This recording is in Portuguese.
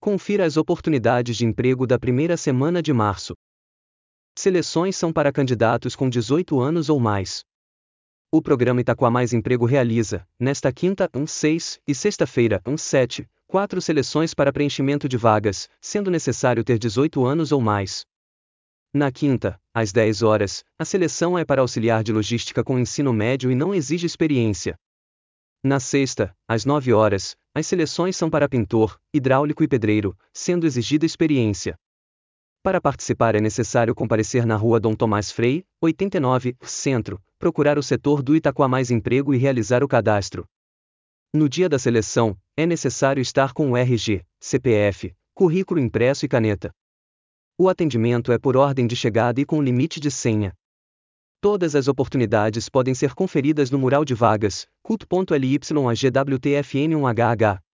Confira as oportunidades de emprego da primeira semana de março. Seleções são para candidatos com 18 anos ou mais. O programa Itaquá Mais Emprego realiza, nesta quinta, 6 e sexta-feira, 7, 4 seleções para preenchimento de vagas, sendo necessário ter 18 anos ou mais. Na quinta, às 10 horas, a seleção é para auxiliar de logística com ensino médio e não exige experiência. Na sexta, às 9 horas, as seleções são para pintor, hidráulico e pedreiro, sendo exigida experiência. Para participar é necessário comparecer na Rua Dom Tomás Frei, 89, Centro, procurar o setor do Itaquá Mais Emprego e realizar o cadastro. No dia da seleção, é necessário estar com o RG, CPF, currículo impresso e caneta. O atendimento é por ordem de chegada e com limite de senha. Todas as oportunidades podem ser conferidas no mural de vagas, cult.ly/agwtfn1hh.